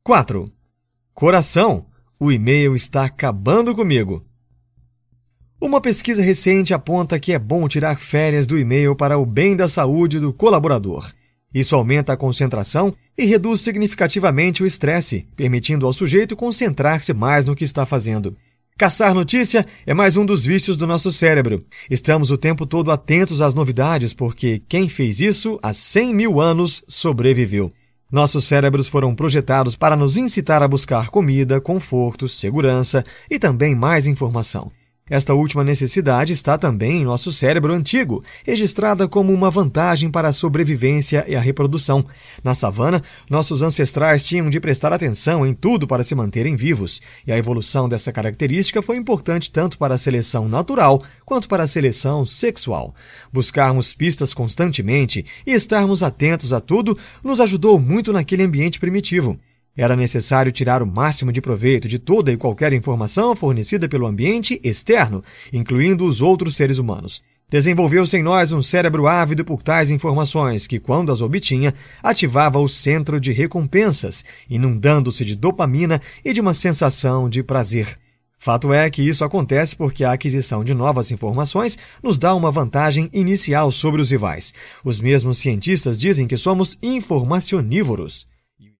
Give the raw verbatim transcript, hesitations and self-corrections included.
quatro. Coração, o e-mail está acabando comigo. Uma pesquisa recente aponta que é bom tirar férias do e-mail para o bem da saúde do colaborador. Isso aumenta a concentração e reduz significativamente o estresse, permitindo ao sujeito concentrar-se mais no que está fazendo. Caçar notícia é mais um dos vícios do nosso cérebro. Estamos o tempo todo atentos às novidades porque quem fez isso há cem mil anos sobreviveu. Nossos cérebros foram projetados para nos incitar a buscar comida, conforto, segurança e também mais informação. Esta última necessidade está também em nosso cérebro antigo, registrada como uma vantagem para a sobrevivência e a reprodução. Na savana, nossos ancestrais tinham de prestar atenção em tudo para se manterem vivos, e a evolução dessa característica foi importante tanto para a seleção natural quanto para a seleção sexual. Buscarmos pistas constantemente e estarmos atentos a tudo nos ajudou muito naquele ambiente primitivo. Era necessário tirar o máximo de proveito de toda e qualquer informação fornecida pelo ambiente externo, incluindo os outros seres humanos. Desenvolveu-se em nós um cérebro ávido por tais informações que, quando as obtinha, ativava o centro de recompensas, inundando-se de dopamina e de uma sensação de prazer. Fato é que isso acontece porque a aquisição de novas informações nos dá uma vantagem inicial sobre os rivais. Os mesmos cientistas dizem que somos informacionívoros.